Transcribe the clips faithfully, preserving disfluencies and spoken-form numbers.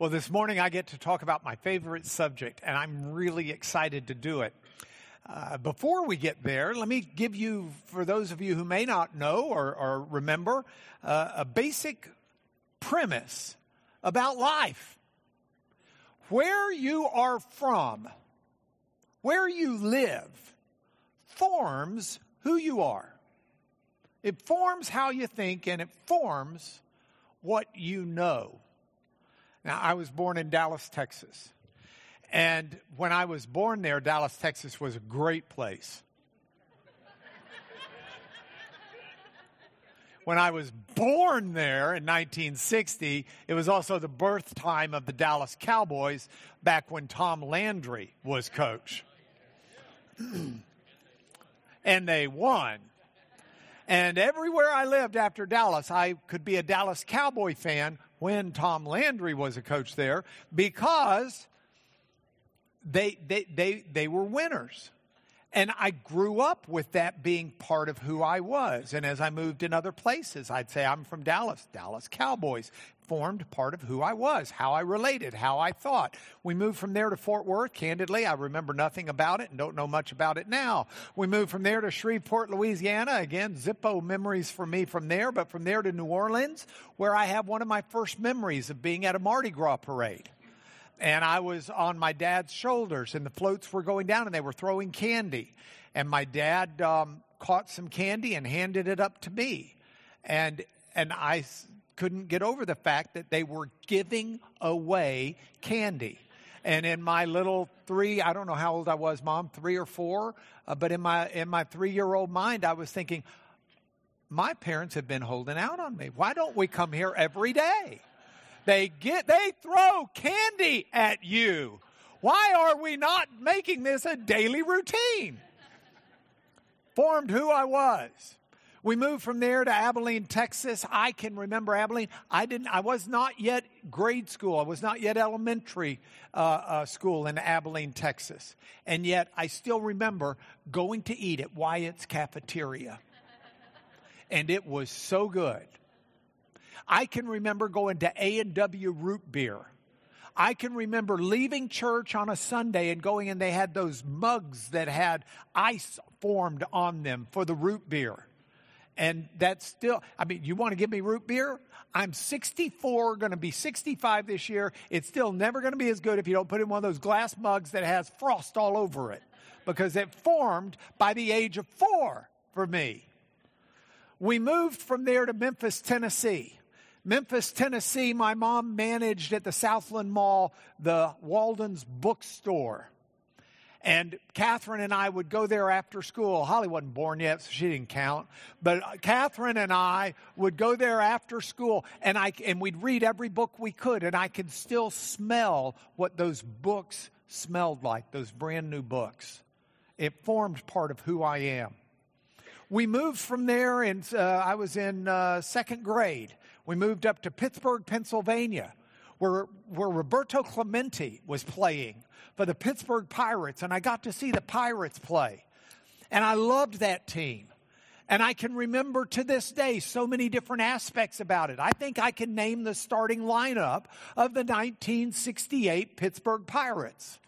Well, this morning I get to talk about my favorite subject, and I'm really excited to do it. Uh, before we get there, let me give you, for those of you who may not know or, or remember, uh, a basic premise about life. Where you are from, where you live, forms who you are. It forms how you think, and it forms what you know. Now, I was born in Dallas, Texas. And when I was born there, Dallas, Texas was a great place. When I was born there in nineteen sixty, it was also the birth time of the Dallas Cowboys back when Tom Landry was coach. And they won. And everywhere I lived after Dallas, I could be a Dallas Cowboy fan when Tom Landry was a coach there because they they they they were winners. And I grew up with that being part of who I was. And as I moved in other places, I'd say I'm from Dallas. Dallas Cowboys formed part of who I was, how I related, how I thought. We moved from there to Fort Worth. Candidly, I remember nothing about it and don't know much about it now. We moved from there to Shreveport, Louisiana. Again, Zippo memories for me from there. But from there to New Orleans, where I have one of my first memories of being at a Mardi Gras parade. And I was on my dad's shoulders, and the floats were going down, and they were throwing candy. And my dad um, caught some candy and handed it up to me. And and I s- couldn't get over the fact that they were giving away candy. And in my little three, I don't know how old I was, Mom, three or four, uh, but in my in my three-year-old mind, I was thinking, my parents have been holding out on me. Why don't we come here every day? They get, they throw candy at you. Why are we not making this a daily routine? Formed who I was. We moved from there to Abilene, Texas. I can remember Abilene. I didn't. I was not yet grade school. I was not yet elementary uh, uh, school in Abilene, Texas. And yet I still remember going to eat at Wyatt's Cafeteria. And it was so good. I can remember going to A and W Root Beer. I can remember leaving church on a Sunday and going, and they had those mugs that had ice formed on them for the root beer. And that's still, I mean, you want to give me root beer? I'm sixty-four, going to be sixty-five this year. It's still never going to be as good if you don't put it in one of those glass mugs that has frost all over it, because it formed by the age of four for me. We moved from there to Memphis, Tennessee. Memphis, Tennessee, my mom managed at the Southland Mall, the Walden's bookstore. And Catherine and I would go there after school. Holly wasn't born yet, so she didn't count. But Catherine and I would go there after school, and I and we'd read every book we could, and I could still smell what those books smelled like, those brand new books. It formed part of who I am. We moved from there, and uh, I was in uh, second grade. We moved up to Pittsburgh, Pennsylvania, where, where Roberto Clemente was playing for the Pittsburgh Pirates, and I got to see the Pirates play. And I loved that team. And I can remember to this day so many different aspects about it. I think I can name the starting lineup of the nineteen sixty-eight Pittsburgh Pirates.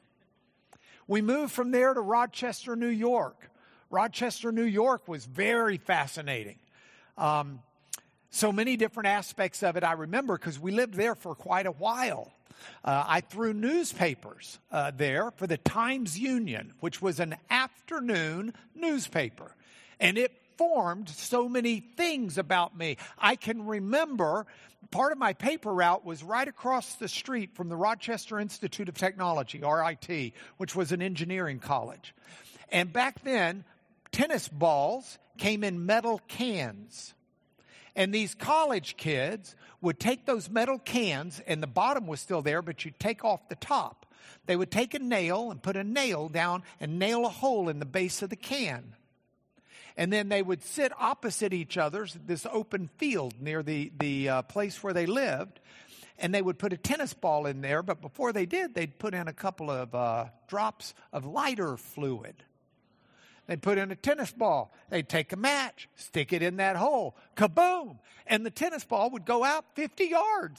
We moved from there to Rochester, New York. Rochester, New York was very fascinating. Um, so many different aspects of it I remember because we lived there for quite a while. Uh, I threw newspapers uh, there for the Times-Union, which was an afternoon newspaper. And it formed so many things about me. I can remember part of my paper route was right across the street from the Rochester Institute of Technology, R I T, which was an engineering college. And back then, tennis balls came in metal cans. And these college kids would take those metal cans, and the bottom was still there, but you'd take off the top. They would take a nail and put a nail down and nail a hole in the base of the can. And then they would sit opposite each other, this open field near the, the uh, place where they lived, and they would put a tennis ball in there, but before they did, they'd put in a couple of uh, drops of lighter fluid. They'd put in a tennis ball. They'd take a match, stick it in that hole, kaboom, and the tennis ball would go out fifty yards.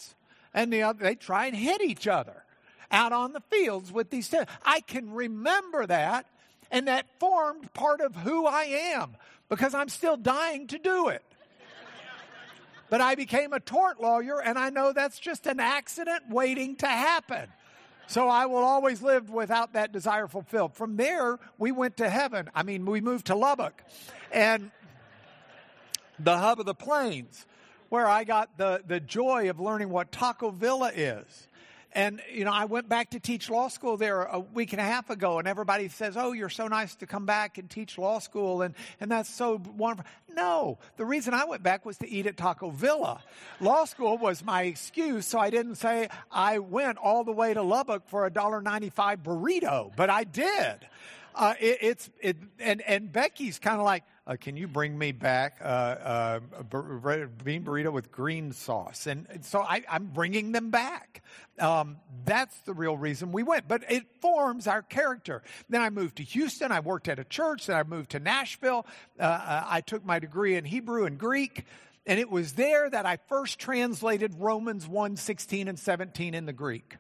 And the other, they try and hit each other out on the fields with these. T- I can remember that, and that formed part of who I am because I'm still dying to do it. But I became a tort lawyer, and I know that's just an accident waiting to happen. So I will always live without that desire fulfilled. From there, we went to heaven. I mean, we moved to Lubbock, and the hub of the plains, where I got the, the joy of learning what Taco Villa is. And, you know, I went back to teach law school there a week and a half ago, and everybody says, oh, you're so nice to come back and teach law school, and, and that's so wonderful. No, the reason I went back was to eat at Taco Villa. Law school was my excuse, so I didn't say I went all the way to Lubbock for a one dollar ninety-five burrito, but I did. Uh, it, it's it, and and Becky's kind of like, uh, can you bring me back uh, uh, a bur- bean burrito with green sauce? And so I, I'm bringing them back. Um, that's the real reason we went. But it forms our character. Then I moved to Houston. I worked at a church. Then I moved to Nashville. Uh, I took my degree in Hebrew and Greek. And it was there that I first translated Romans one, sixteen and seventeen in the Greek.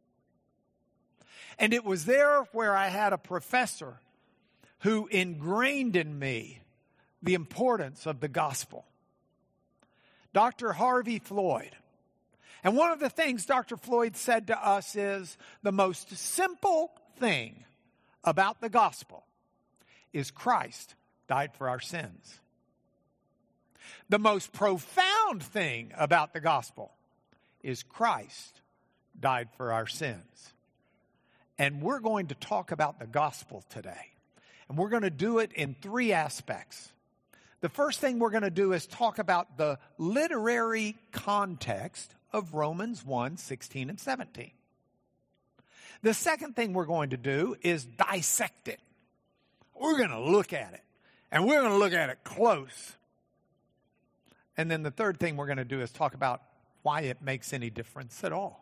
And it was there where I had a professor who ingrained in me the importance of the gospel. Doctor Harvey Floyd. And one of the things Doctor Floyd said to us is the most simple thing about the gospel is Christ died for our sins. The most profound thing about the gospel is Christ died for our sins. And we're going to talk about the gospel today. And we're going to do it in three aspects. The first thing we're going to do is talk about the literary context of Romans one, sixteen and seventeen. The second thing we're going to do is dissect it. We're going to look at it. And we're going to look at it close. And then the third thing we're going to do is talk about why it makes any difference at all.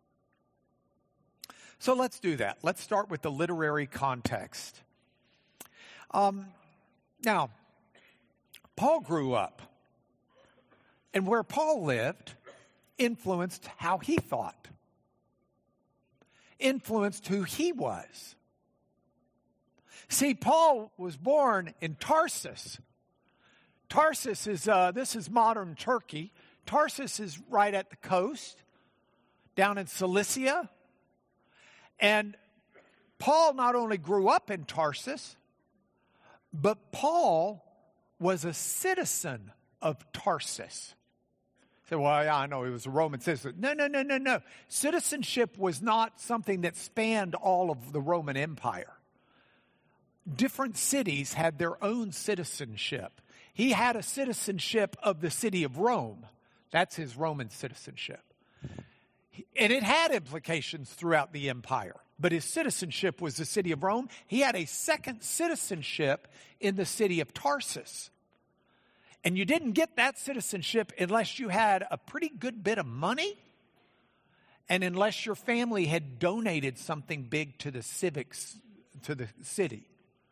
So let's do that. Let's start with the literary context. Um, now, Paul grew up, and where Paul lived influenced how he thought, influenced who he was. See, Paul was born in Tarsus. Tarsus is, uh, this is modern Turkey. Tarsus is right at the coast, down in Cilicia. And Paul not only grew up in Tarsus, but Paul was a citizen of Tarsus. You say, well, yeah, I know he was a Roman citizen. No, no, no, no, no. Citizenship was not something that spanned all of the Roman Empire. Different cities had their own citizenship. He had a citizenship of the city of Rome. That's his Roman citizenship. And it had implications throughout the empire. But his citizenship was the city of Rome. He had a second citizenship in the city of Tarsus. And you didn't get that citizenship unless you had a pretty good bit of money and unless your family had donated something big to the civics, to the city.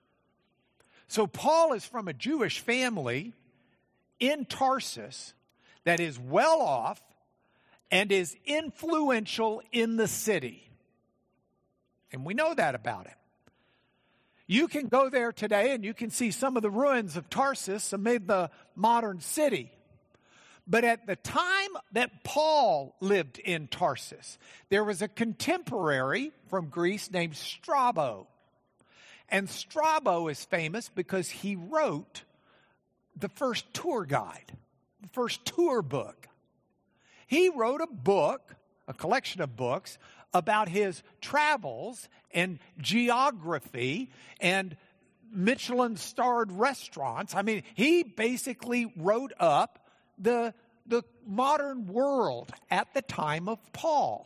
So Paul is from a Jewish family in Tarsus that is well off and is influential in the city. And we know that about him. You can go there today and you can see some of the ruins of Tarsus amid the modern city. But at the time that Paul lived in Tarsus, there was a contemporary from Greece named Strabo. And Strabo is famous because he wrote the first tour guide, the first tour book. He wrote a book, a collection of books, about his travels and geography and Michelin-starred restaurants. I mean, he basically wrote up the, the modern world at the time of Paul.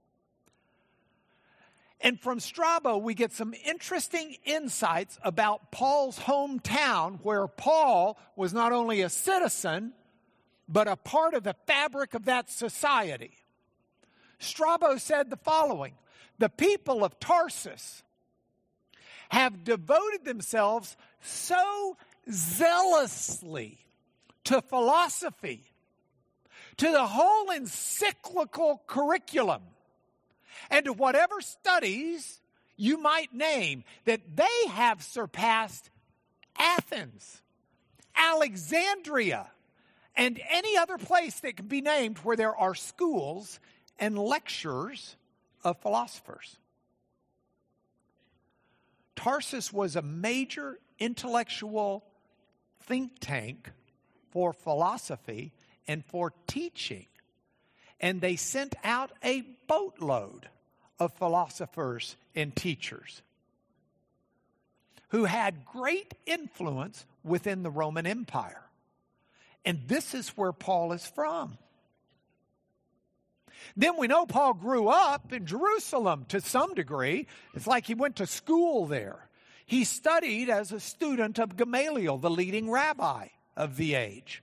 And from Strabo, we get some interesting insights about Paul's hometown, where Paul was not only a citizen, but a part of the fabric of that society. Strabo said the following: the people of Tarsus have devoted themselves so zealously to philosophy, to the whole encyclical curriculum, and to whatever studies you might name, that they have surpassed Athens, Alexandria, and any other place that can be named where there are schools and lectures of philosophers. Tarsus was a major intellectual think tank for philosophy and for teaching. And they sent out a boatload of philosophers and teachers who had great influence within the Roman Empire. And this is where Paul is from. Then we know Paul grew up in Jerusalem to some degree. It's like he went to school there. He studied as a student of Gamaliel, the leading rabbi of the age.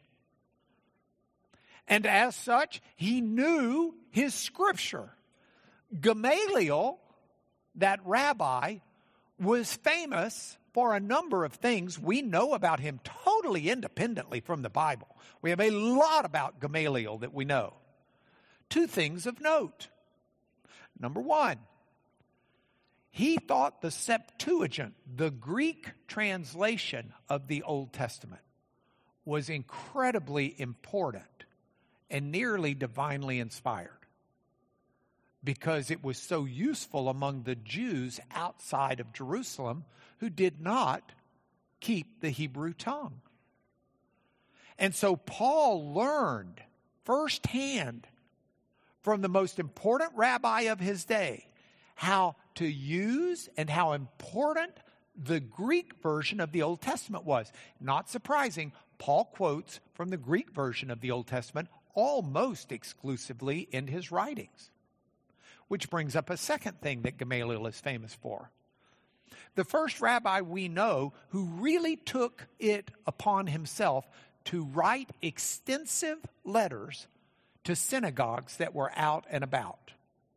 And as such, he knew his scripture. Gamaliel, that rabbi, was famous for a number of things. We know about him totally independently from the Bible. We have a lot about Gamaliel that we know. Two things of note. Number one, he thought the Septuagint, the Greek translation of the Old Testament, was incredibly important and nearly divinely inspired, because it was so useful among the Jews outside of Jerusalem who did not keep the Hebrew tongue. And so Paul learned firsthand from the most important rabbi of his day how to use and how important the Greek version of the Old Testament was. Not surprising, Paul quotes from the Greek version of the Old Testament almost exclusively in his writings. Which brings up a second thing that Gamaliel is famous for. The first rabbi we know who really took it upon himself to write extensive letters to synagogues that were out and about.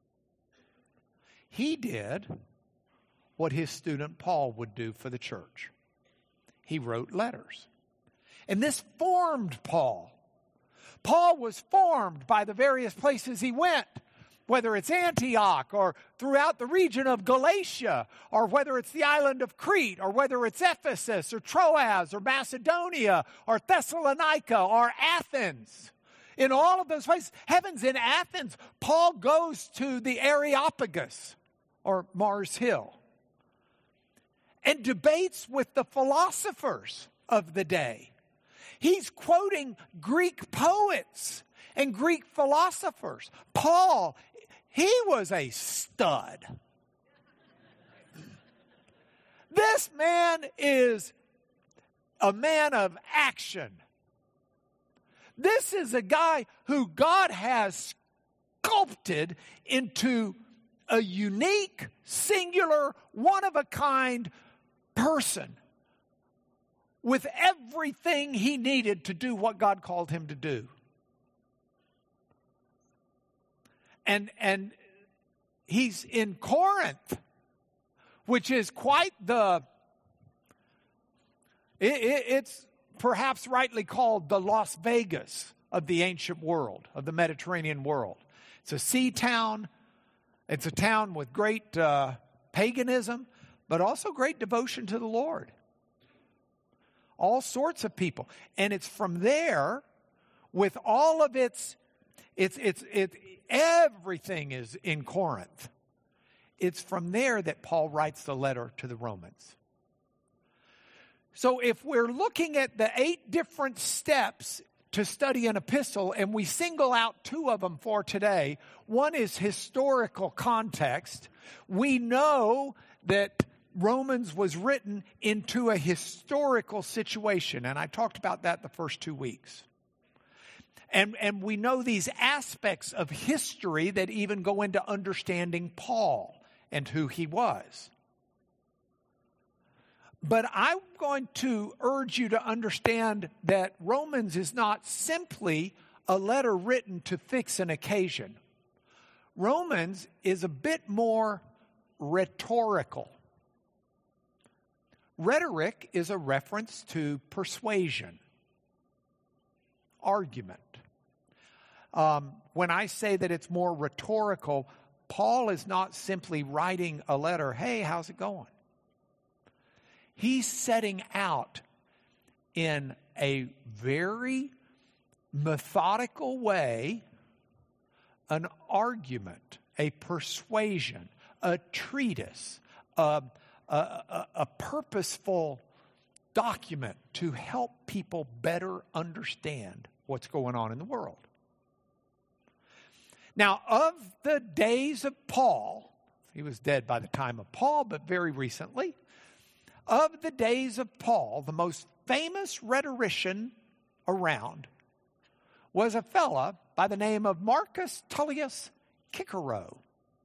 He did what his student Paul would do for the church. He wrote letters. And this formed Paul. Paul was formed by the various places he went, whether it's Antioch or throughout the region of Galatia, or whether it's the island of Crete, or whether it's Ephesus or Troas or Macedonia or Thessalonica or Athens. In all of those places, heavens, in Athens, Paul goes to the Areopagus, or Mars Hill, and debates with the philosophers of the day. He's quoting Greek poets and Greek philosophers. Paul, he was a stud. This man is a man of action. This is a guy who God has sculpted into a unique, singular, one-of-a-kind person with everything he needed to do what God called him to do. And, and he's in Corinth, which is quite the, it, it, it's perhaps rightly called the Las Vegas of the ancient world, of the Mediterranean world. It's a sea town. It's a town with great uh, paganism, but also great devotion to the Lord. All sorts of people. And it's from there, with all of its, it's, it's, it, everything is in Corinth. It's from there that Paul writes the letter to the Romans. So if we're looking at the eight different steps to study an epistle, and we single out two of them for today, one is historical context. We know that Romans was written into a historical situation, and I talked about that the first two weeks. And, and we know these aspects of history that even go into understanding Paul and who he was. But I'm going to urge you to understand that Romans is not simply a letter written to fix an occasion. Romans is a bit more rhetorical. Rhetoric is a reference to persuasion, argument. Um, when I say that it's more rhetorical, Paul is not simply writing a letter, hey, how's it going? He's setting out in a very methodical way an argument, a persuasion, a treatise, a, a, a, a purposeful document to help people better understand what's going on in the world. Now, of the days of Paul, he was dead by the time of Paul, but very recently, of the days of Paul, the most famous rhetorician around was a fella by the name of Marcus Tullius Cicero.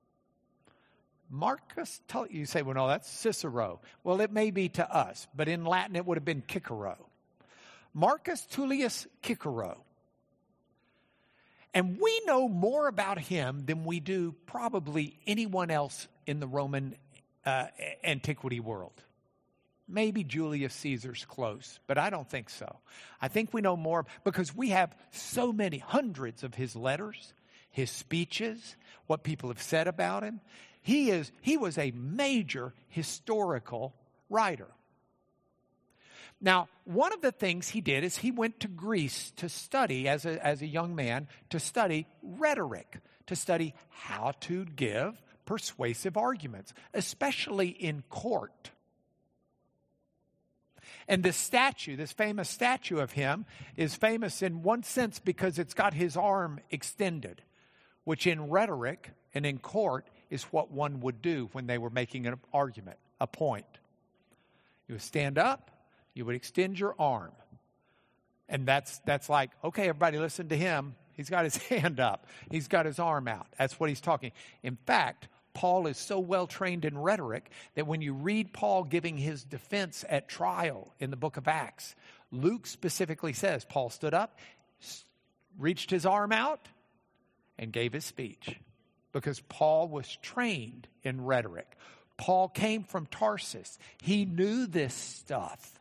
Marcus Tullius, you say, well, no, that's Cicero. Well, it may be to us, but in Latin it would have been Cicero. Marcus Tullius Cicero. And we know more about him than we do probably anyone else in the Roman uh, antiquity world. Maybe Julius Caesar's close, but I don't think so. I think we know more because we have so many, hundreds of his letters, his speeches, what people have said about him. He is, he was a major historical writer. Now, one of the things he did is he went to Greece to study, as a, as a young man, to study rhetoric, to study how to give persuasive arguments, especially in court. And this statue, this famous statue of him, is famous in one sense because it's got his arm extended, which in rhetoric and in court is what one would do when they were making an argument, a point. You would stand up. You would extend your arm. And that's that's like, okay, everybody listen to him. He's got his hand up. He's got his arm out. That's what he's talking. In fact, Paul is so well trained in rhetoric that when you read Paul giving his defense at trial in the book of Acts, Luke specifically says Paul stood up, reached his arm out, and gave his speech. Because Paul was trained in rhetoric. Paul came from Tarsus. He knew this stuff.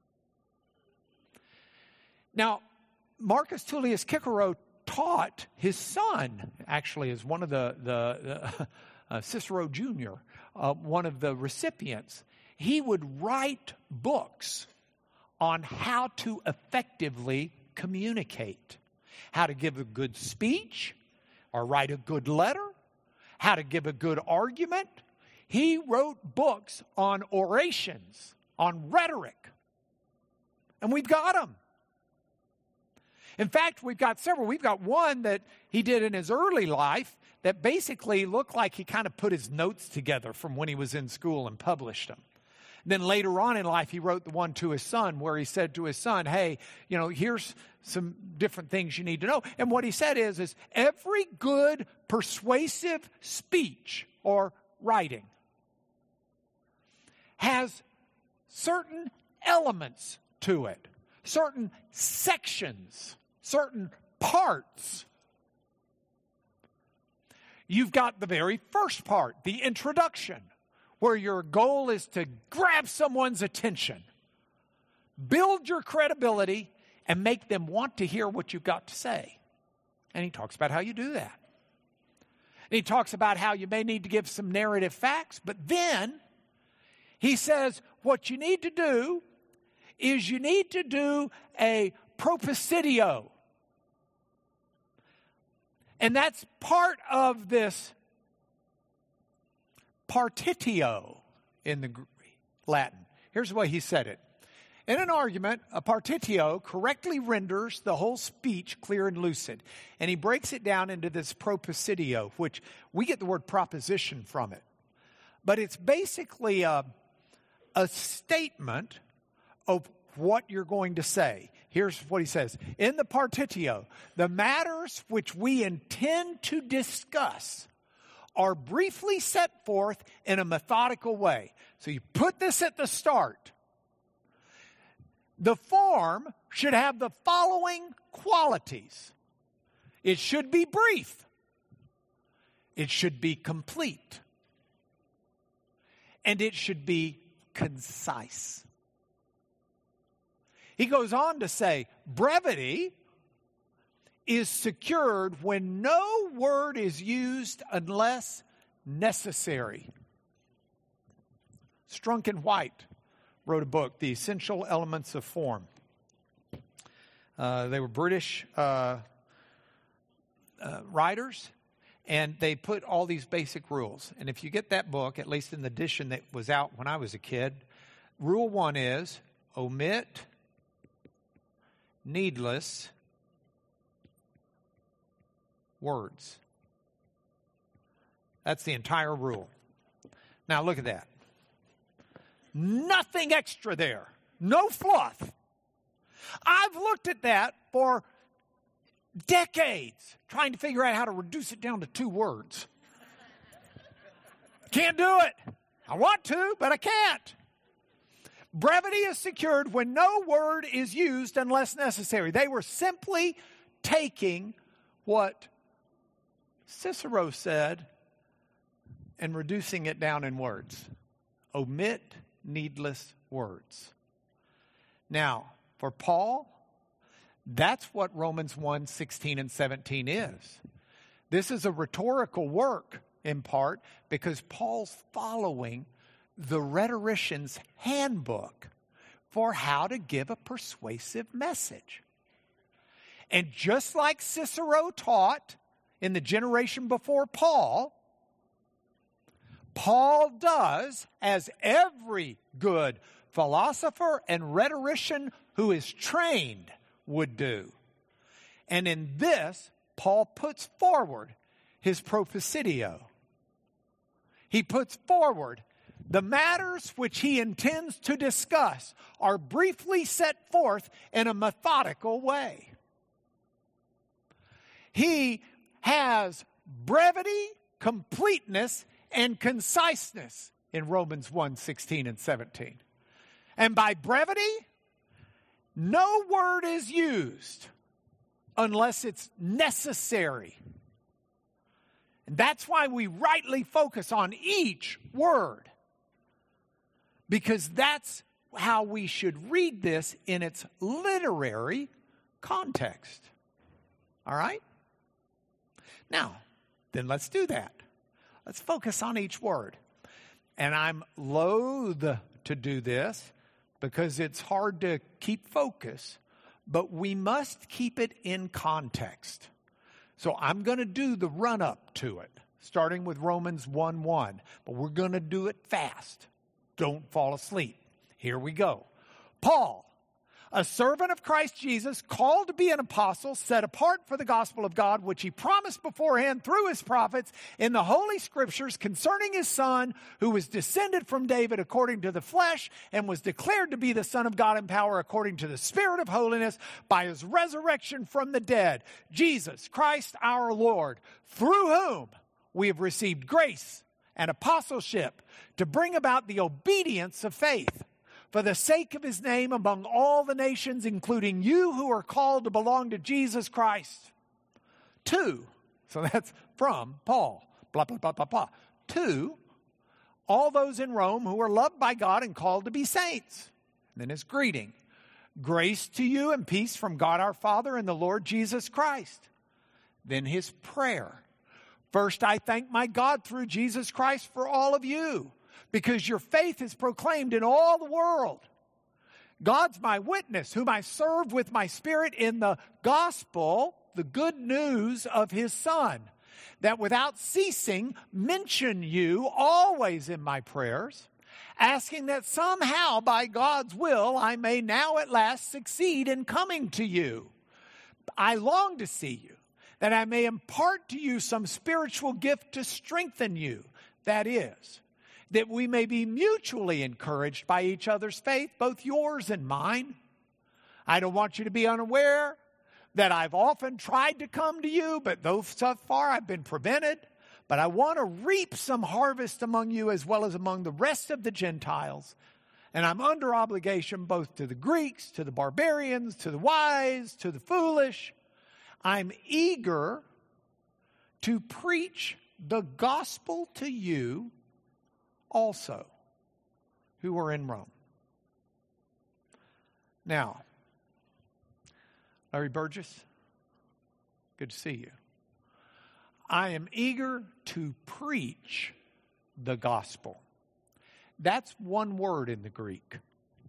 Now, Marcus Tullius Cicero taught his son, actually as one of the, the, the uh, Cicero Junior, uh, one of the recipients. He would write books on how to effectively communicate, how to give a good speech or write a good letter, how to give a good argument. He wrote books on orations, on rhetoric, and we've got them. In fact, we've got several. We've got one that he did in his early life that basically looked like he kind of put his notes together from when he was in school and published them. And then later on in life, he wrote the one to his son where he said to his son, hey, you know, here's some different things you need to know. And what he said is, is every good persuasive speech or writing has certain elements to it, certain sections, certain parts. You've got the very first part, the introduction, where your goal is to grab someone's attention, build your credibility, and make them want to hear what you've got to say. And he talks about how you do that. And he talks about how you may need to give some narrative facts, but then he says what you need to do is you need to do a propositio. And that's part of this partitio in the Latin. Here's the way he said it. In an argument, a partitio correctly renders the whole speech clear and lucid. And he breaks it down into this propositio, which we get the word proposition from it. But it's basically a, a statement of what you're going to say. Here's what he says. In the partitio, the matters which we intend to discuss are briefly set forth in a methodical way. So you put this at the start. The form should have the following qualities. It should be brief. It should be complete. And it should be concise. He goes on to say, brevity is secured when no word is used unless necessary. Strunk and White wrote a book, The Essential Elements of Form. Uh, they were British uh, uh, writers, and they put all these basic rules. And if you get that book, at least in the edition that was out when I was a kid, rule one is omit needless words. That's the entire rule. Now look at that. Nothing extra there. No fluff. I've looked at that for decades, trying to figure out how to reduce it down to two words. Can't do it. I want to, but I can't. Brevity is secured when no word is used unless necessary. They were simply taking what Cicero said and reducing it down in words. Omit needless words. Now, for Paul, that's what Romans one, sixteen and seventeen is. This is a rhetorical work in part because Paul's following the rhetorician's handbook for how to give a persuasive message. And just like Cicero taught in the generation before Paul, Paul does as every good philosopher and rhetorician who is trained would do. And in this, Paul puts forward his propositio. He puts forward the matters which he intends to discuss are briefly set forth in a methodical way. He has brevity, completeness, and conciseness in Romans one, sixteen and seventeen. And by brevity, no word is used unless it's necessary. And that's why we rightly focus on each word, because that's how we should read this in its literary context. All right? Now, then let's do that. Let's focus on each word. And I'm loath to do this because it's hard to keep focus, but we must keep it in context. So I'm going to do the run-up to it, starting with Romans one one, but we're going to do it fast. Don't fall asleep. Here we go. Paul, a servant of Christ Jesus, called to be an apostle, set apart for the gospel of God, which he promised beforehand through his prophets in the Holy Scriptures concerning his Son, who was descended from David according to the flesh and was declared to be the Son of God in power according to the Spirit of holiness by his resurrection from the dead, Jesus Christ our Lord, through whom we have received grace and apostleship to bring about the obedience of faith for the sake of his name among all the nations, including you who are called to belong to Jesus Christ. Two, so that's from Paul, blah, blah, blah, blah, blah. Two, all those in Rome who are loved by God and called to be saints. And then his greeting. Grace to you and peace from God our Father and the Lord Jesus Christ. Then his prayer. First, I thank my God through Jesus Christ for all of you, because your faith is proclaimed in all the world. God's my witness, whom I serve with my spirit in the gospel, the good news of his Son, that without ceasing mention you always in my prayers, asking that somehow by God's will I may now at last succeed in coming to you. I long to see you, that I may impart to you some spiritual gift to strengthen you, that is, that we may be mutually encouraged by each other's faith, both yours and mine. I don't want you to be unaware that I've often tried to come to you, but though so far I've been prevented. But I want to reap some harvest among you as well as among the rest of the Gentiles. And I'm under obligation both to the Greeks, to the barbarians, to the wise, to the foolish. I'm eager to preach the gospel to you also, who are in Rome. Now, Larry Burgess, Good to see you. I am eager to preach the gospel. That's one word in the Greek.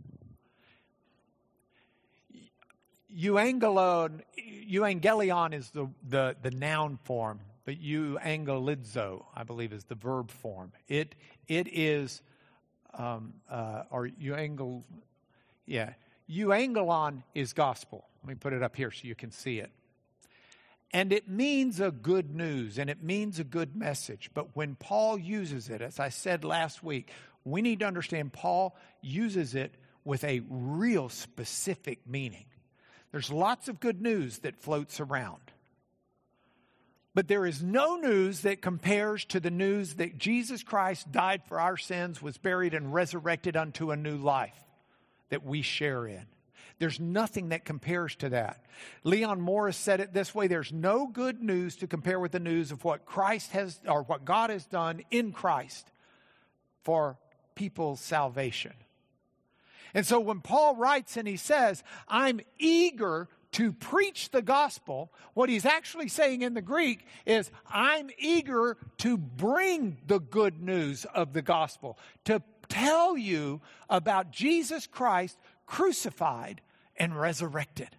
Euangelion, euangelion is the, the, the noun form, but euangelizo, I believe, is the verb form. It it is, um, uh, or euangel, yeah, euangelon is gospel. Let me put it up here so you can see it. And it means a good news, and it means a good message. But when Paul uses it, as I said last week, we need to understand Paul uses it with a real specific meaning. There's lots of good news that floats around. But there is no news that compares to the news that Jesus Christ died for our sins, was buried, and resurrected unto a new life that we share in. There's nothing that compares to that. Leon Morris said it this way: there's no good news to compare with the news of what Christ has, or what God has done in Christ for people's salvation. And so when Paul writes and he says, I'm eager to preach the gospel, what he's actually saying in the Greek is, I'm eager to bring the good news of the gospel, to tell you about Jesus Christ crucified and resurrected.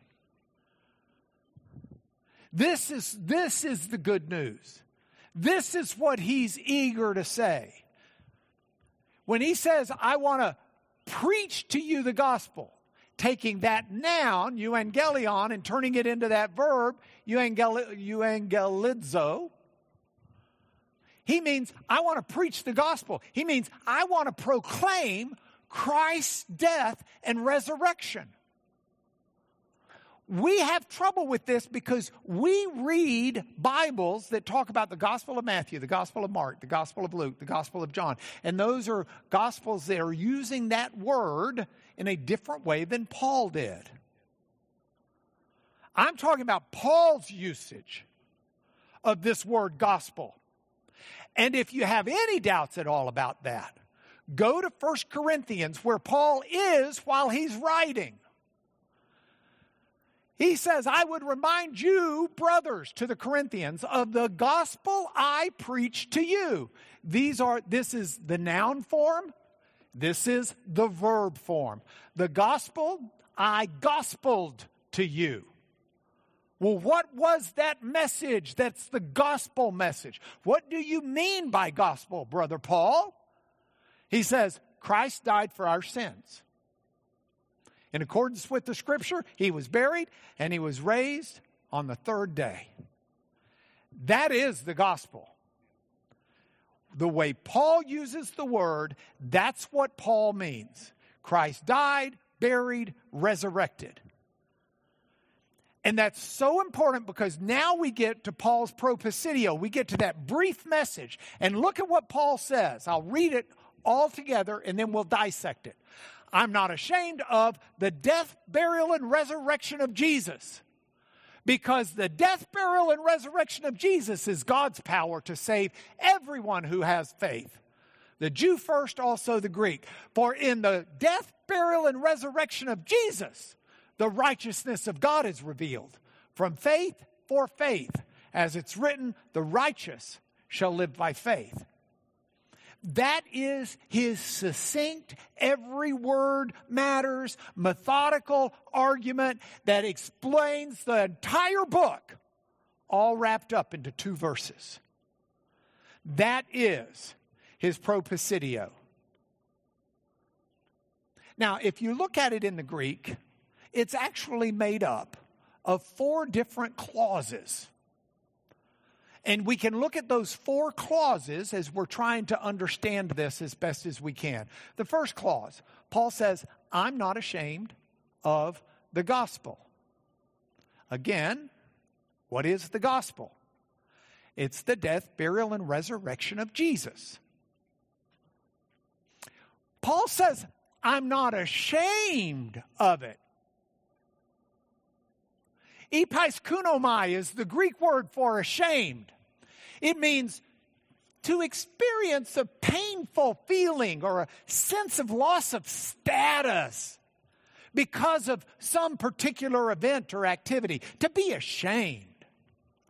This is, this is the good news. This is what he's eager to say. When he says, I want to preach to you the gospel, taking that noun, euangelion, and turning it into that verb, euangel- euangelizo, he means, I want to preach the gospel. He means, I want to proclaim Christ's death and resurrection. We have trouble with this because we read Bibles that talk about the Gospel of Matthew, the Gospel of Mark, the Gospel of Luke, the Gospel of John. And those are Gospels that are using that word in a different way than Paul did. I'm talking about Paul's usage of this word gospel. And if you have any doubts at all about that, go to First Corinthians, where Paul is while he's writing. He says, I would remind you, brothers, to the Corinthians, of the gospel I preached to you. These are, this is the noun form. This is the verb form. The gospel I gospeled to you. Well, what was that message? That's the gospel message. What do you mean by gospel, Brother Paul? He says, Christ died for our sins. In accordance with the scripture, he was buried and he was raised on the third day. That is the gospel. The way Paul uses the word, that's what Paul means. Christ died, buried, resurrected. And that's so important because now we get to Paul's propositio. We get to that brief message. And look at what Paul says. I'll read it all together and then we'll dissect it. I'm not ashamed of the death, burial, and resurrection of Jesus. Because the death, burial, and resurrection of Jesus is God's power to save everyone who has faith. The Jew first, also the Greek. For in the death, burial, and resurrection of Jesus, the righteousness of God is revealed. From faith for faith. As it's written, the righteous shall live by faith. That is his succinct, every word matters, methodical argument that explains the entire book, all wrapped up into two verses. That is his propositio. Now, if you look at it in the Greek, it's actually made up of four different clauses. And we can look at those four clauses as we're trying to understand this as best as we can. The first clause, Paul says, I'm not ashamed of the gospel. Again, what is the gospel? It's the death, burial, and resurrection of Jesus. Paul says, I'm not ashamed of it. Episkeunomai is the Greek word for ashamed. It means to experience a painful feeling or a sense of loss of status because of some particular event or activity. To be ashamed.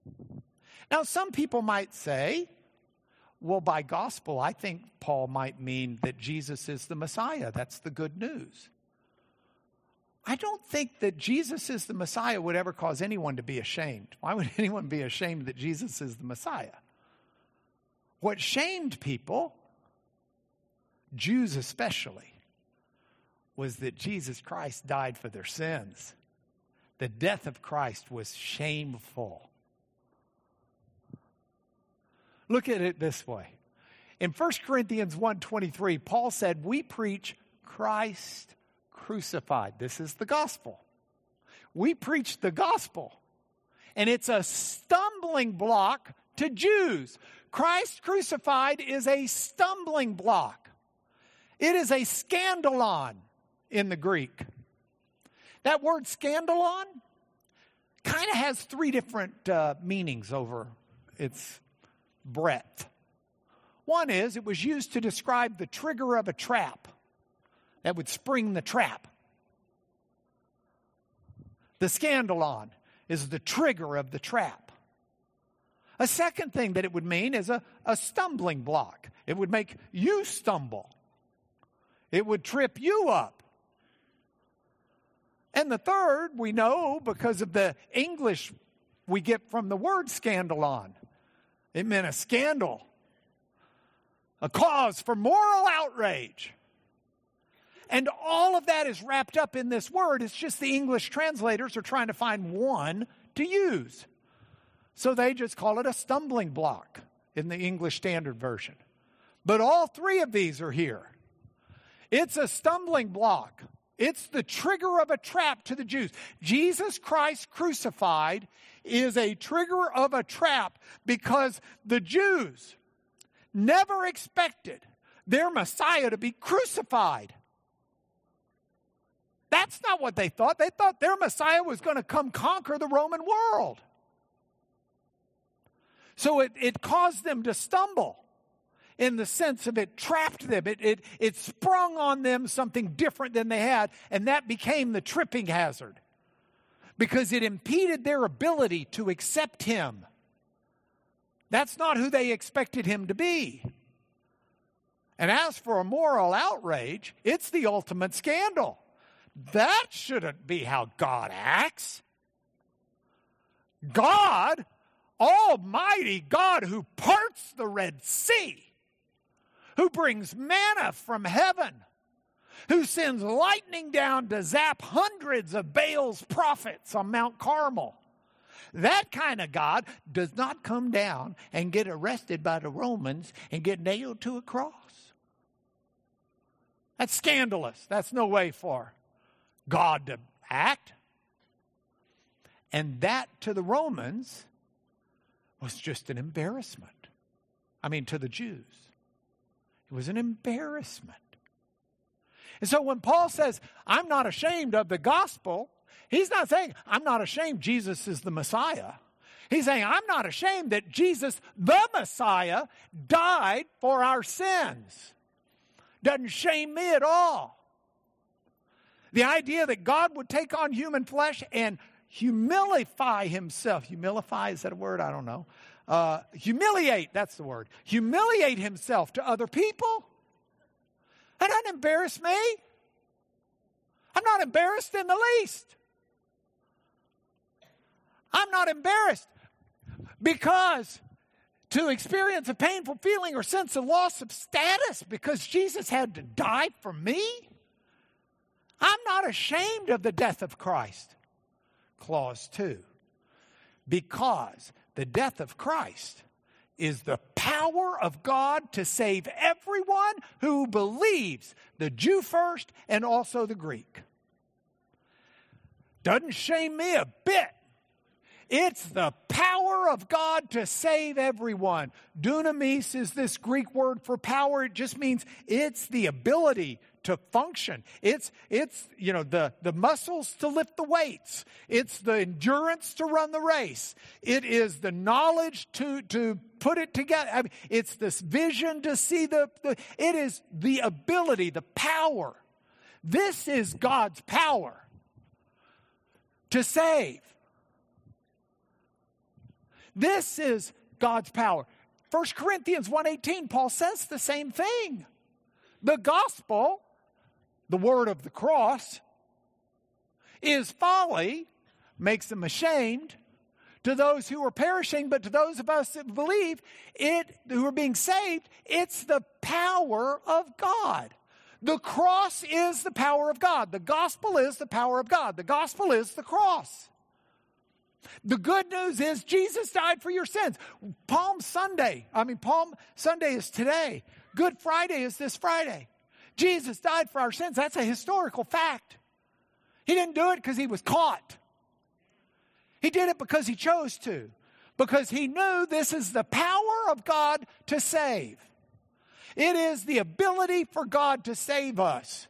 Now, some people might say, well, by gospel, I think Paul might mean that Jesus is the Messiah. That's the good news. I don't think that Jesus is the Messiah would ever cause anyone to be ashamed. Why would anyone be ashamed that Jesus is the Messiah? What shamed people, Jews especially, was that Jesus Christ died for their sins. The death of Christ was shameful. Look at it this way. In First Corinthians one twenty-three, Paul said, we preach Christ crucified. This is the gospel. We preach the gospel. And it's a stumbling block to Jews. Christ crucified is a stumbling block. It is a scandalon in the Greek. That word scandalon kind of has three different uh, meanings over its breadth. One is it was used to describe the trigger of a trap that would spring the trap. The scandalon is the trigger of the trap. A second thing that it would mean is a, a stumbling block. It would make you stumble. It would trip you up. And the third, we know because of the English we get from the word scandalon. It meant a scandal, a cause for moral outrage. And all of that is wrapped up in this word. It's just the English translators are trying to find one to use. So they just call it a stumbling block in the English Standard Version. But all three of these are here. It's a stumbling block. It's the trigger of a trap to the Jews. Jesus Christ crucified is a trigger of a trap because the Jews never expected their Messiah to be crucified. That's not what they thought. They thought their Messiah was going to come conquer the Roman world. So it, it caused them to stumble in the sense of it trapped them. It, it, it sprung on them something different than they had, and that became the tripping hazard because it impeded their ability to accept him. That's not who they expected him to be. And as for a moral outrage, it's the ultimate scandal. That shouldn't be how God acts. God, Almighty God, who parts the Red Sea, who brings manna from heaven, who sends lightning down to zap hundreds of Baal's prophets on Mount Carmel. That kind of God does not come down and get arrested by the Romans and get nailed to a cross. That's scandalous. That's no way for God to act. And that to the Romans was just an embarrassment. I mean, to the Jews. It was an embarrassment. And so when Paul says, I'm not ashamed of the gospel, he's not saying, I'm not ashamed Jesus is the Messiah. He's saying, I'm not ashamed that Jesus, the Messiah, died for our sins. Doesn't shame me at all. The idea that God would take on human flesh and humilify himself. Humilify, is that a word? I don't know. Uh, humiliate, that's the word. Humiliate himself to other people. That doesn't embarrass me. I'm not embarrassed in the least. I'm not embarrassed because to experience a painful feeling or sense of loss of status because Jesus had to die for me, I'm not ashamed of the death of Christ. Clause two, because the death of Christ is the power of God to save everyone who believes, the Jew first and also the Greek. Doesn't shame me a bit. It's the power of God to save everyone. Dunamis is this Greek word for power. It just means it's the ability to function. It's, it's you know, the, the muscles to lift the weights. It's the endurance to run the race. It is the knowledge to, to put it together. I mean, it's this vision to see the, the, it is the ability, the power. This is God's power to save. This is God's power. First Corinthians one eighteen, Paul says the same thing. The gospel, the word of the cross, is folly, makes them ashamed to those who are perishing, but to those of us that believe, it who are being saved, it's the power of God. The cross is the power of God. The gospel is the power of God. The gospel is the cross. The good news is Jesus died for your sins. Palm Sunday, I mean Palm Sunday is today. Good Friday is this Friday. Jesus died for our sins. That's a historical fact. He didn't do it because he was caught. He did it because he chose to. Because he knew this is the power of God to save. It is the ability for God to save us.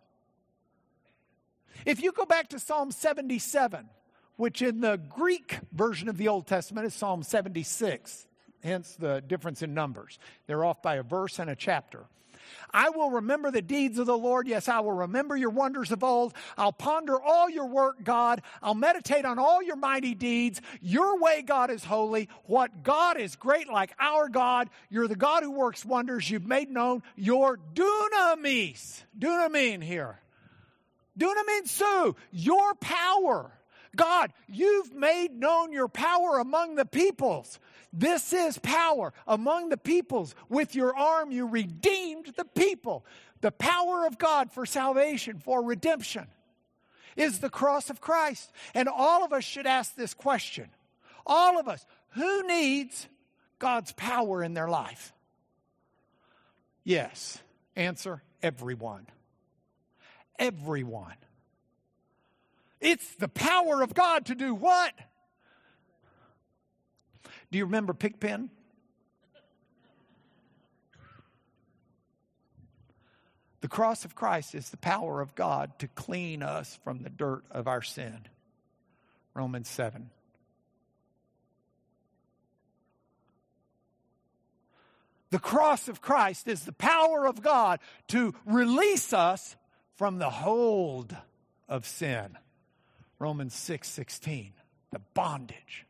If you go back to Psalm seventy-seven, which in the Greek version of the Old Testament is Psalm seventy-six, hence the difference in numbers. They're off by a verse and a chapter. I will remember the deeds of the Lord. Yes, I will remember your wonders of old. I'll ponder all your work, God. I'll meditate on all your mighty deeds. Your way, God, is holy. What God is great like our God. You're the God who works wonders. You've made known your dunamis. Dunamin here. Dunamin su. Your power. God, you've made known your power among the peoples. This is power among the peoples. With your arm, you redeemed the people. The power of God for salvation, for redemption, is the cross of Christ. And all of us should ask this question. All of us. Who needs God's power in their life? Yes. Answer, everyone. Everyone. It's the power of God to do what? Do you remember Pigpen? The cross of Christ is the power of God to clean us from the dirt of our sin. Romans seven. The cross of Christ is the power of God to release us from the hold of sin. Romans six sixteen, the bondage.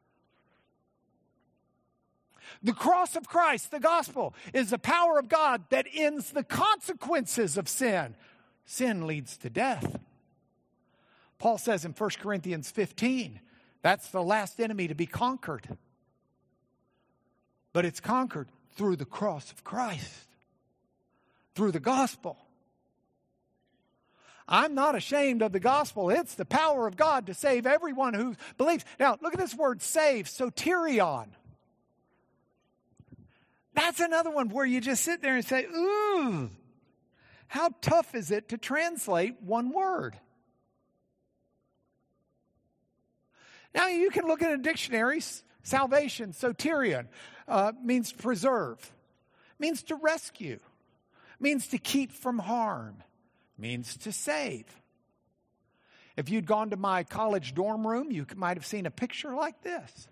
The cross of Christ, the gospel, is the power of God that ends the consequences of sin. Sin leads to death. Paul says in First Corinthians fifteen, that's the last enemy to be conquered. But it's conquered through the cross of Christ, through the gospel. I'm not ashamed of the gospel. It's the power of God to save everyone who believes. Now, look at this word save, soterion. That's another one where you just sit there and say, ooh, how tough is it to translate one word? Now, you can look at a dictionary. Salvation, soterion, uh, means preserve, means to rescue, means to keep from harm, means to save. If you'd gone to my college dorm room, you might have seen a picture like this.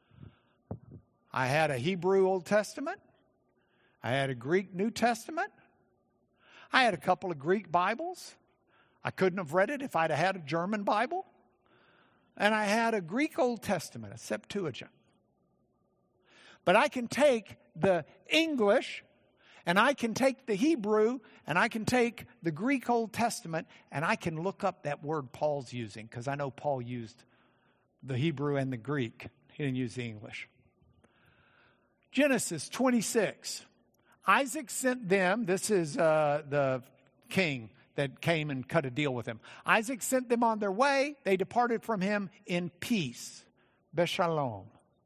I had a Hebrew Old Testament. I had a Greek New Testament. I had a couple of Greek Bibles. I couldn't have read it if I'd have had a German Bible. And I had a Greek Old Testament, a Septuagint. But I can take the English, and I can take the Hebrew, and I can take the Greek Old Testament, and I can look up that word Paul's using, because I know Paul used the Hebrew and the Greek. He didn't use the English. Genesis twenty-six. Isaac sent them, this is uh, the king that came and cut a deal with him. Isaac sent them on their way. They departed from him in peace. Beshalom.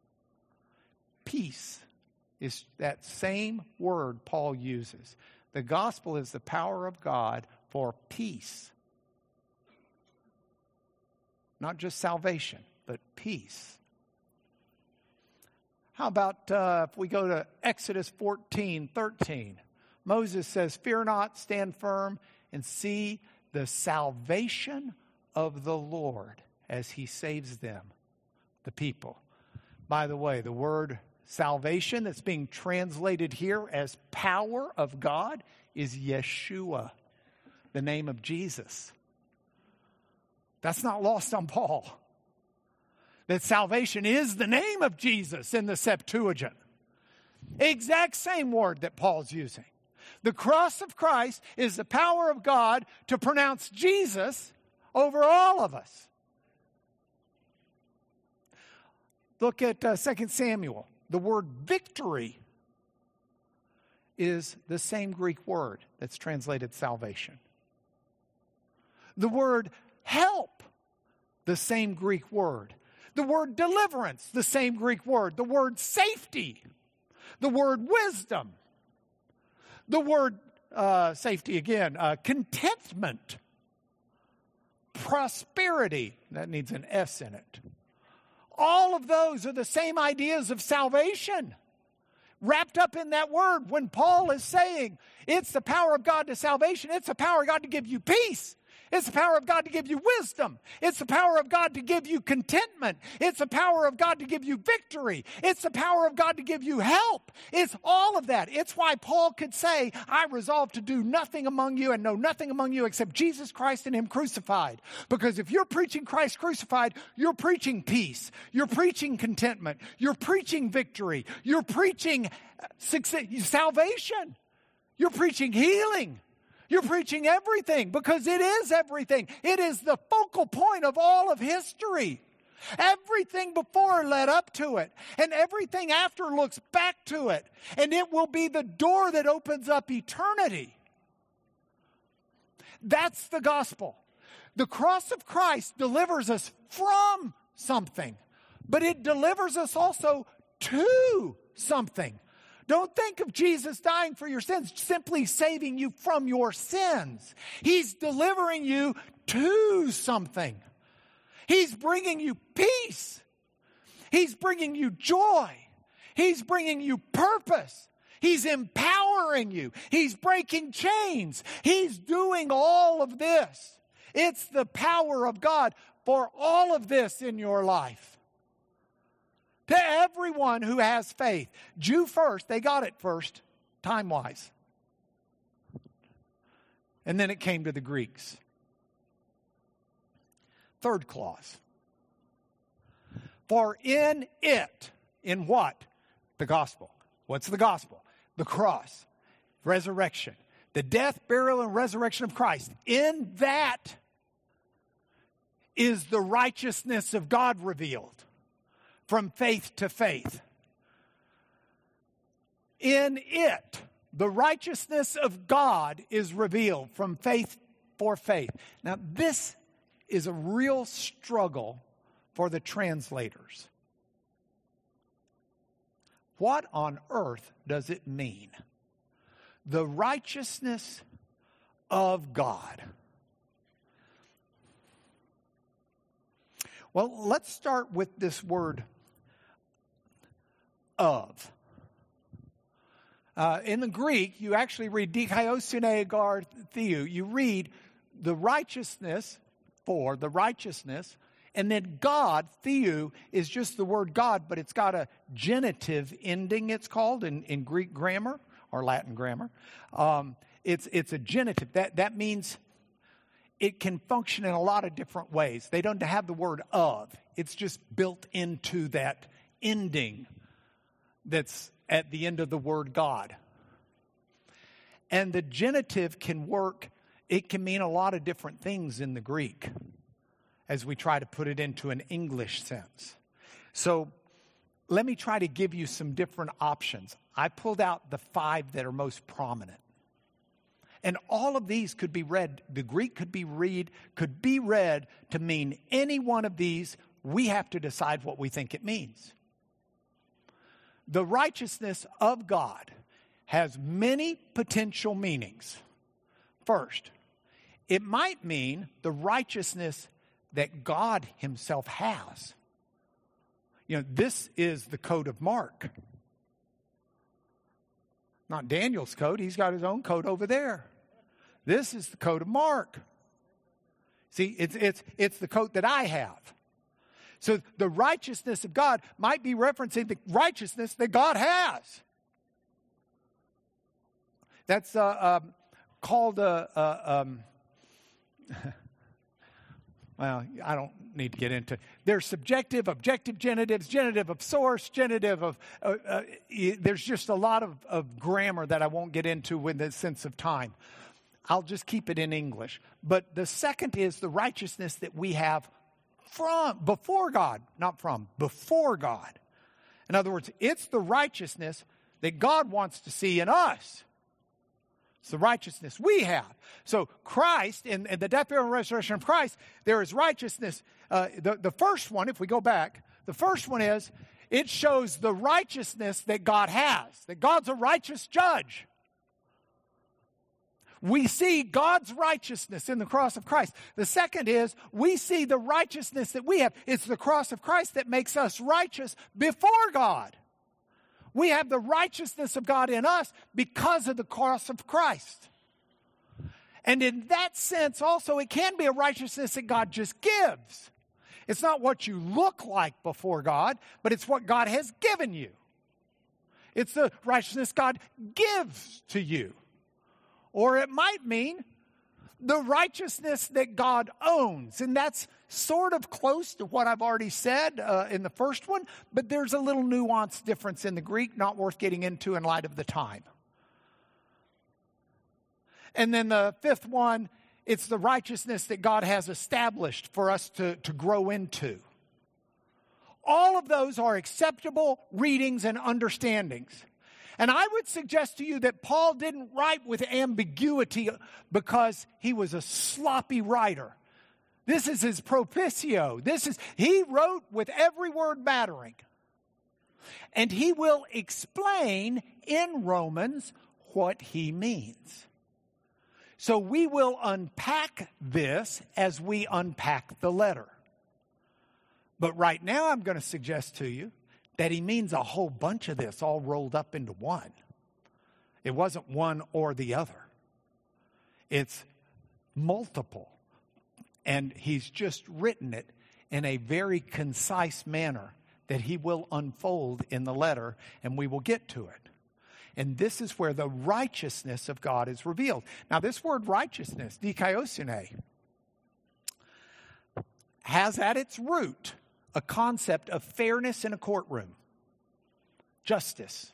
Peace is that same word Paul uses. The gospel is the power of God for peace. Not just salvation, but peace. How about uh, if we go to Exodus fourteen thirteen? Moses says, "Fear not, stand firm, and see the salvation of the Lord as he saves them," the people. By the way, the word salvation that's being translated here as power of God is Yeshua, the name of Jesus. That's not lost on Paul. that salvation is the name of Jesus in the Septuagint. Exact same word that Paul's using. The cross of Christ is the power of God to pronounce Jesus over all of us. Look at uh, Second Samuel. The word victory is the same Greek word that's translated salvation. The word help, the same Greek word. The word deliverance, the same Greek word. The word safety, the word wisdom. The word uh, safety again, uh, contentment, prosperity. That needs an S in it. All of those are the same ideas of salvation wrapped up in that word. When Paul is saying it's the power of God to salvation, it's the power of God to give you peace. It's the power of God to give you wisdom. It's the power of God to give you contentment. It's the power of God to give you victory. It's the power of God to give you help. It's all of that. It's why Paul could say, I resolve to do nothing among you and know nothing among you except Jesus Christ and Him crucified. Because if you're preaching Christ crucified, you're preaching peace. You're preaching contentment. You're preaching victory. You're preaching success, salvation. You're preaching healing. You're preaching everything because it is everything. It is the focal point of all of history. Everything before led up to it, and everything after looks back to it. And it will be the door that opens up eternity. That's the gospel. The cross of Christ delivers us from something, but it delivers us also to something. Don't think of Jesus dying for your sins, simply saving you from your sins. He's delivering you to something. He's bringing you peace. He's bringing you joy. He's bringing you purpose. He's empowering you. He's breaking chains. He's doing all of this. It's the power of God for all of this in your life. To everyone who has faith. Jew first, they got it first, time-wise. And then it came to the Greeks. Third clause. For in it, in what? The gospel. What's the gospel? The cross, resurrection, the death, burial, and resurrection of Christ. In that is the righteousness of God revealed. From faith to faith. In it, the righteousness of God is revealed from faith for faith. Now, this is a real struggle for the translators. What on earth does it mean? The righteousness of God. Well, let's start with this word of. Uh, in the Greek, you actually read dikaiosune agar theou. You read the righteousness for, the righteousness, and then God, theou, is just the word God, but it's got a genitive ending, it's called, in, in Greek grammar, or Latin grammar. Um, it's, it's a genitive. That, that means it can function in a lot of different ways. They don't have the word of. It's just built into that ending that's at the end of the word God. And the genitive can work, it can mean a lot of different things in the Greek as we try to put it into an English sense. So let me try to give you some different options. I pulled out the five that are most prominent. And all of these could be read, the Greek could be read, could be read to mean any one of these. We have to decide what we think it means. The righteousness of God has many potential meanings. First, it might mean the righteousness that God Himself has. You know, this is the code of Mark. Not Daniel's code. He's got his own code over there. This is the code of Mark. See, it's, it's, it's the code that I have. So the righteousness of God might be referencing the righteousness that God has. That's uh, um, called a, a um, Well, I don't need to get into it. There's subjective, objective genitives, genitive of source, genitive of, uh, uh, there's just a lot of, of grammar that I won't get into with the sense of time. I'll just keep it in English. But the second is the righteousness that we have from, before God, not from, before God. In other words, it's the righteousness that God wants to see in us. It's the righteousness we have. So Christ, in, in the death, burial, and resurrection of Christ, there is righteousness. Uh, the, the first one, if we go back, the first one is, it shows the righteousness that God has, that God's a righteous judge. We see God's righteousness in the cross of Christ. The second is, we see the righteousness that we have. It's the cross of Christ that makes us righteous before God. We have the righteousness of God in us because of the cross of Christ. And in that sense also, it can be a righteousness that God just gives. It's not what you look like before God, but it's what God has given you. It's the righteousness God gives to you. Or it might mean the righteousness that God owns. And that's sort of close to what I've already said uh, in the first one, but there's a little nuanced difference in the Greek, not worth getting into in light of the time. And then the fifth one, it's the righteousness that God has established for us to, to grow into. All of those are acceptable readings and understandings. And I would suggest to you that Paul didn't write with ambiguity because he was a sloppy writer. This is his propicio. This is, he wrote with every word mattering. And he will explain in Romans what he means. So we will unpack this as we unpack the letter. But right now I'm going to suggest to you that he means a whole bunch of this all rolled up into one. It wasn't one or the other. It's multiple. And he's just written it in a very concise manner that he will unfold in the letter, and we will get to it. And this is where the righteousness of God is revealed. Now, this word righteousness, dikaiosune, has at its root a concept of fairness in a courtroom, justice.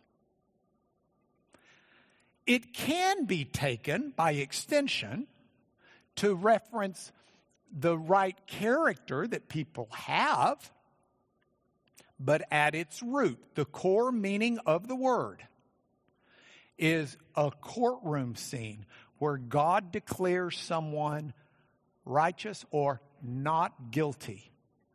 It can be taken by extension to reference the right character that people have, but at its root, the core meaning of the word is a courtroom scene where God declares someone righteous or not guilty.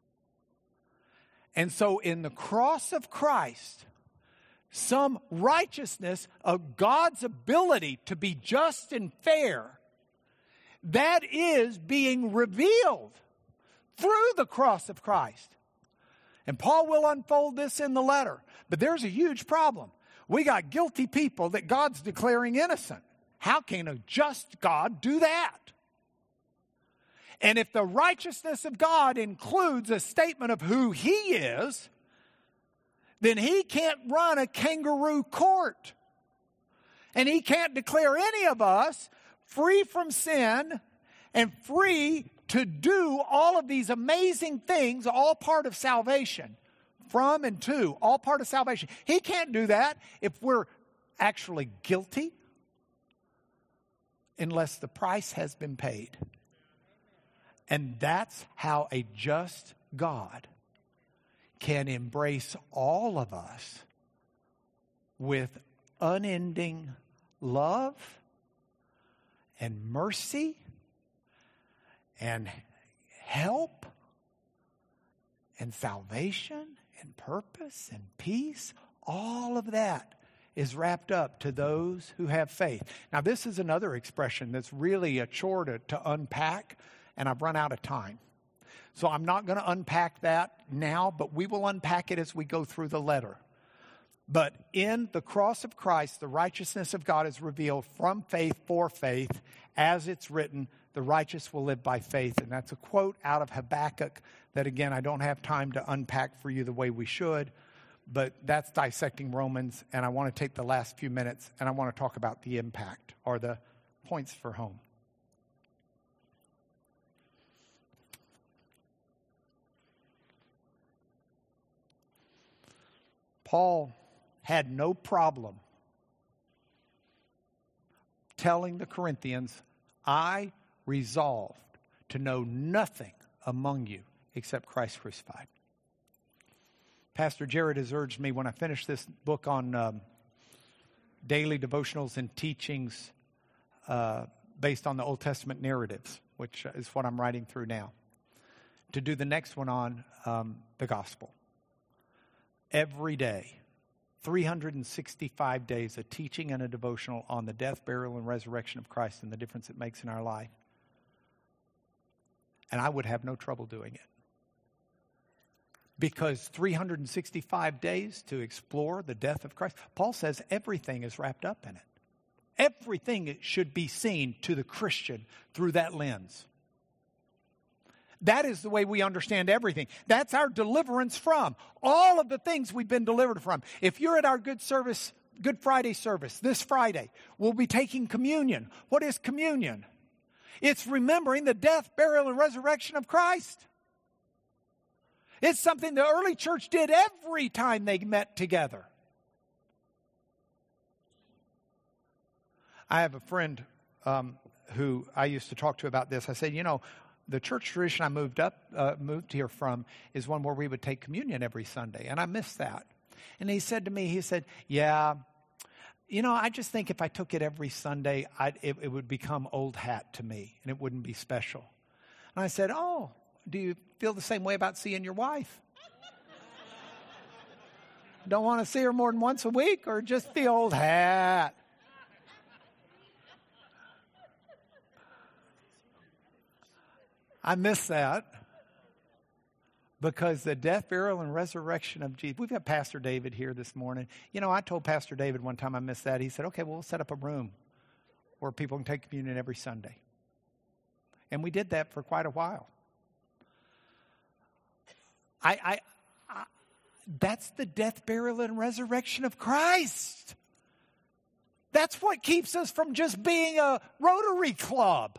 And so in the cross of Christ, some righteousness of God's ability to be just and fair, that is being revealed through the cross of Christ. And Paul will unfold this in the letter. But there's a huge problem. We got guilty people that God's declaring innocent. How can a just God do that? And if the righteousness of God includes a statement of who he is, then he can't run a kangaroo court. And he can't declare any of us free from sin and free to do all of these amazing things, all part of salvation. From and to, all part of salvation. He can't do that if we're actually guilty unless the price has been paid. And that's how a just God can embrace all of us with unending love and mercy and help and salvation and purpose and peace. All of that is wrapped up to those who have faith. Now, this is another expression that's really a chore to, to unpack, and I've run out of time. So I'm not going to unpack that now, but we will unpack it as we go through the letter. But in the cross of Christ, the righteousness of God is revealed from faith for faith. As it's written, the righteous will live by faith. And that's a quote out of Habakkuk that, again, I don't have time to unpack for you the way we should. But that's dissecting Romans. And I want to take the last few minutes and I want to talk about the impact or the points for home. Paul had no problem telling the Corinthians, I resolved to know nothing among you except Christ crucified. Pastor Jared has urged me when I finish this book on um, daily devotionals and teachings uh, based on the Old Testament narratives, which is what I'm writing through now, to do the next one on um, the gospel. Every day, three hundred sixty-five days, a teaching and a devotional on the death, burial, and resurrection of Christ and the difference it makes in our life. And I would have no trouble doing it. Because three hundred sixty-five days to explore the death of Christ. Paul says everything is wrapped up in it. Everything should be seen to the Christian through that lens. That is the way we understand everything. That's our deliverance from all of the things we've been delivered from. If you're at our Good Service, Good Friday service this Friday, we'll be taking communion. What is communion? It's remembering the death, burial, and resurrection of Christ. It's something the early church did every time they met together. I have a friend um, who I used to talk to about this. I said, you know, the church tradition I moved up, uh, moved here from is one where we would take communion every Sunday, and I miss that. And he said to me, he said, yeah, you know, I just think if I took it every Sunday, I'd, it, it would become old hat to me, and it wouldn't be special. And I said, oh, do you feel the same way about seeing your wife? Don't want to see her more than once a week, or just the old hat? I miss that because the death, burial, and resurrection of Jesus. We've got Pastor David here this morning. You know, I told Pastor David one time I missed that. He said, okay, well, we'll set up a room where people can take communion every Sunday. And we did that for quite a while. I, I, I that's the death, burial, and resurrection of Christ. That's what keeps us from just being a Rotary Club.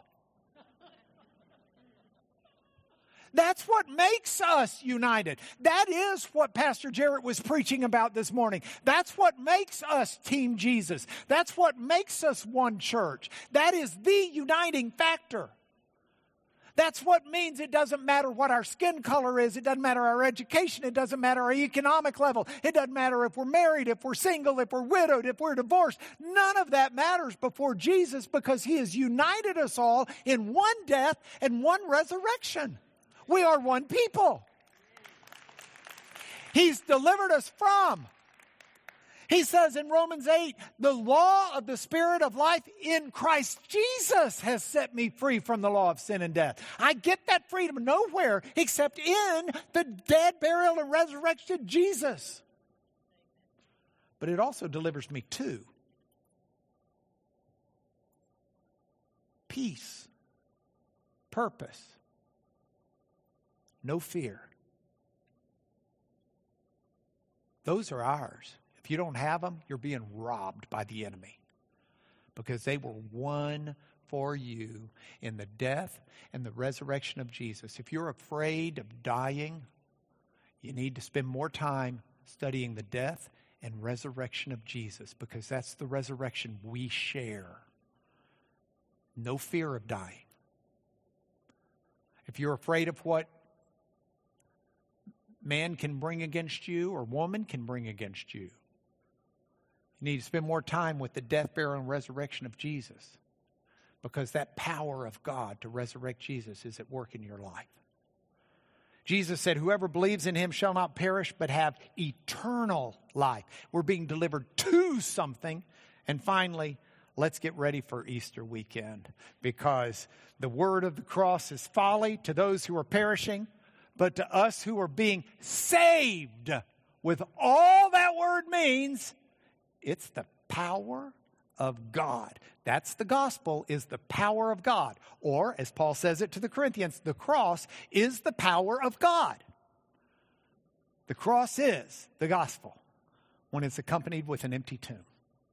That's what makes us united. That is what Pastor Jarrett was preaching about this morning. That's what makes us Team Jesus. That's what makes us one church. That is the uniting factor. That's what means it doesn't matter what our skin color is. It doesn't matter our education. It doesn't matter our economic level. It doesn't matter if we're married, if we're single, if we're widowed, if we're divorced. None of that matters before Jesus because He has united us all in one death and one resurrection. We are one people. He's delivered us from. He says in Romans eight, the law of the Spirit of life in Christ Jesus has set me free from the law of sin and death. I get that freedom nowhere except in the dead, burial, and resurrection of Jesus. But it also delivers me to peace, purpose, no fear. Those are ours. If you don't have them, you're being robbed by the enemy because they were won for you in the death and the resurrection of Jesus. If you're afraid of dying, you need to spend more time studying the death and resurrection of Jesus because that's the resurrection we share. No fear of dying. If you're afraid of what man can bring against you or woman can bring against you, you need to spend more time with the death, burial, and resurrection of Jesus because that power of God to resurrect Jesus is at work in your life. Jesus said, whoever believes in Him shall not perish but have eternal life. We're being delivered to something. And finally, let's get ready for Easter weekend because the word of the cross is folly to those who are perishing, but to us who are being saved, with all that word means, it's the power of God. That's the gospel, is the power of God. Or, as Paul says it to the Corinthians, the cross is the power of God. The cross is the gospel when it's accompanied with an empty tomb.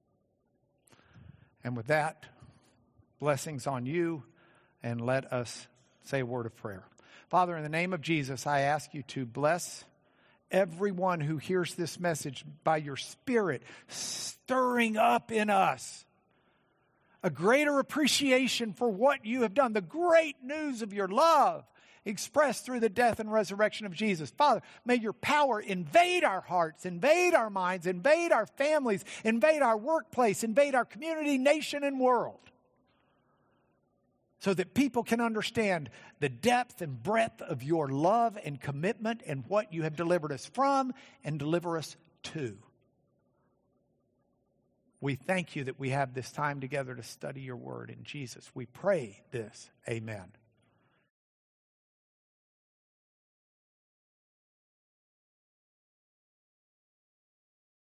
And with that, blessings on you, and let us say a word of prayer. Father, in the name of Jesus, I ask you to bless everyone who hears this message by your Spirit stirring up in us a greater appreciation for what you have done, the great news of your love expressed through the death and resurrection of Jesus. Father, may your power invade our hearts, invade our minds, invade our families, invade our workplace, invade our community, nation, and world, so that people can understand the depth and breadth of your love and commitment and what you have delivered us from and deliver us to. We thank you that we have this time together to study your word. In Jesus, we pray this. Amen.